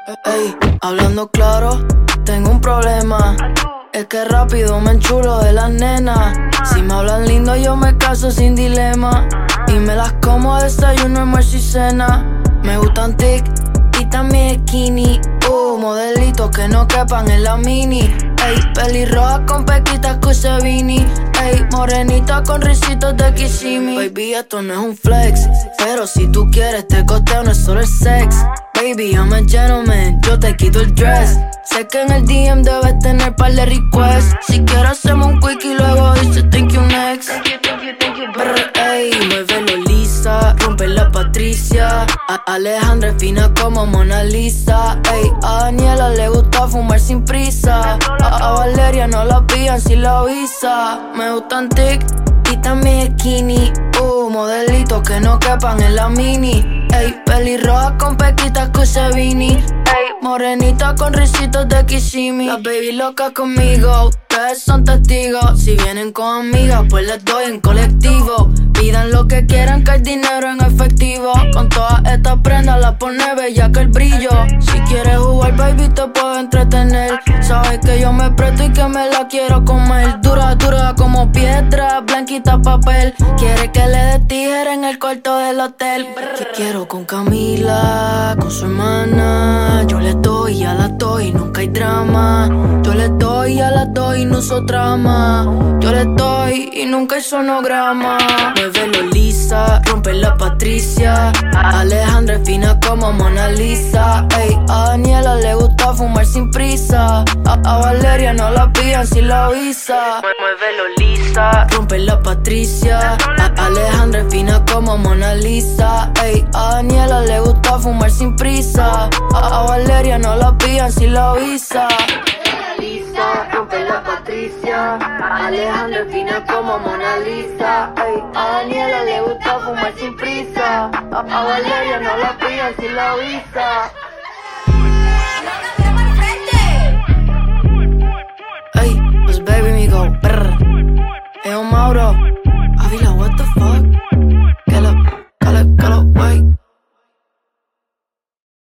Ey, hablando claro, tengo un problema. Es que rápido me enchulo de las nenas. Si me hablan lindo yo me caso sin dilema. Y me las como a desayuno, almuerzo y cena. Me gustan tic y también skinny. Modelitos que no quepan en la mini. Ey, pelirroja con pequitas Cusevini. Ey, morenita con risitos de Kissimmee. Baby, esto no es un flex, pero si tú quieres te costeo, no es solo el sex. Baby, I'm a gentleman, yo te quito el dress. Sé que en el DM debes tener par de requests. Si quieres hacemos un quick y luego dice thank you next. Ey, muévelo lisa, rompe la Patricia. Alejandra es fina como Mona Lisa. Ey, a Daniela le gusta fumar sin prisa. A Valeria no la pillan si la avisa. Me gustan tic y también skinny. Modelitos que no quepan en la mini. Ey, pelirroja con pequitas Cusevini. Ey, morenita con risitos de Kissimmee. Las baby locas conmigo, ustedes son testigos. Si vienen con amigas, pues les doy en colectivo. Pidan lo que quieran, que el dinero en efectivo. Con todas estas prendas la pone bella que el brillo. Si quieres jugar, baby, te puedo entretener. Sabes que yo me presto y que me la quiero comer. Dura, dura como piedra, blanquita papel. Quiere que le dé tijera en el cuarto del hotel. Que quiero con Camila, con su hermana. Yo le doy, ya la doy, nunca hay drama. Yo le doy, ya la doy, no uso trama. Yo le doy y nunca hay sonograma. Muévelo lisa, rompe la Patricia. Alejandra es fina como Mona Lisa. Ey, a Daniela le gusta fumar sin prisa. A Valeria no la pillan si la avisa. Muévelo lisa, rompe la Patricia. Alejandra es fina como Mona Lisa. Ey, a Daniela le gusta fumar sin prisa. A Valeria no la pillan si la avisa. Lisa, rompe la Patricia. Alejandra es fina como Mona Lisa. Ey, a Daniela le gusta fumar sin prisa. A Valeria no la pillan si la avisa. Ey, los baby me go brr. Ey, Mauro.